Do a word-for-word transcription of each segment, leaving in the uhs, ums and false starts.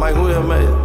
Mike Will made it.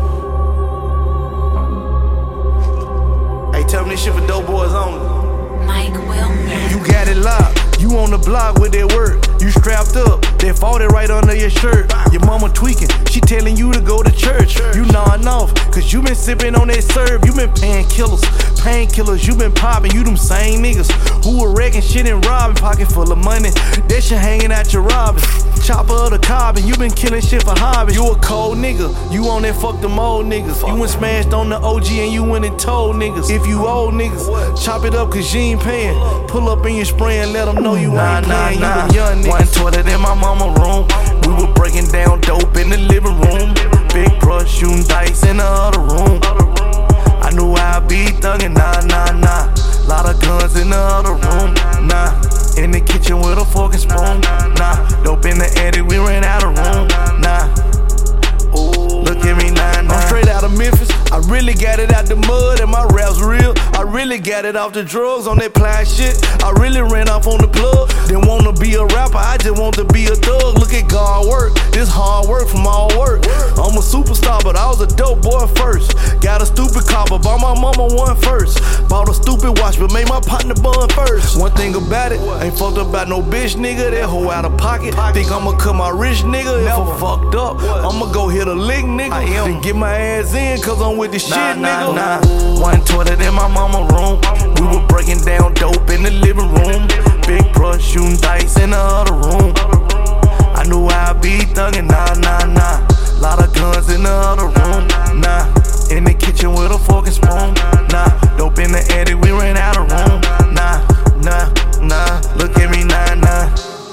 Hey, tell me this shit for dope boys only. Mike Will made You got it locked. You on the block with that work. You strapped up, that forty right under your shirt. Your mama tweaking, she telling you to go to church. You nodding off, cause you been sipping on that serve. You been paying killers, painkillers. You been popping, you them same niggas who were wrecking shit and robbing. Pocket full of money, that shit hanging out your robbing. Chopper of the cob, and you been killing shit for hobby. You a cold nigga, you on that fuck them old niggas. You went smashed on the O G and you went and told niggas. If you old niggas, chop it up cause you ain't paying. Pull up in your spray and let them know you nah, ain't nah, playing. nah. You them young niggas. One toilet in my mama room. We were breaking down dope in the living room. Big brush shooting dice in the other room. I knew I'd be thuggin', nah, nah, nah. Lot of guns in the other room, nah. In the kitchen with a fork and spoon, nah. Dope in the attic, we ran out of room, nah. Ooh, look at me, nah, nah. I'm straight out of Memphis. I really got it out the mud and my rap's real. I really got it off the drugs on that ply shit. I really ran off on the plug. Didn't wanna be a rapper, I just want to be a thug. Look at God work, this hard work from all work. I'm a superstar, but I was a dope boy first. Got a stupid copper, bought my mama one first. Bought a stupid watch, but made my partner bun first. One thing about it, ain't fucked up about no bitch nigga. That hoe out of pocket. Think I'ma cut my rich nigga if I'm fucked up. I'ma go hit a lick nigga and get my ass in cause I'm with this Nah, shit nah, nigga. nah. One toilet in my mama room. We were breaking down dope in the living room. Big brush shooting dice in the other room. I knew I'd be thuggin', nah, nah, nah. Lot of guns in the other room, nah. In the kitchen with a fork and spoon, nah. Dope in the attic, we ran out of room, nah, nah, nah. Look at me, nah, nah.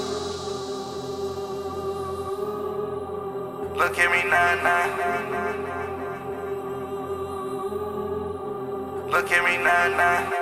Look at me, nah, nah. Look at me, nah, nah.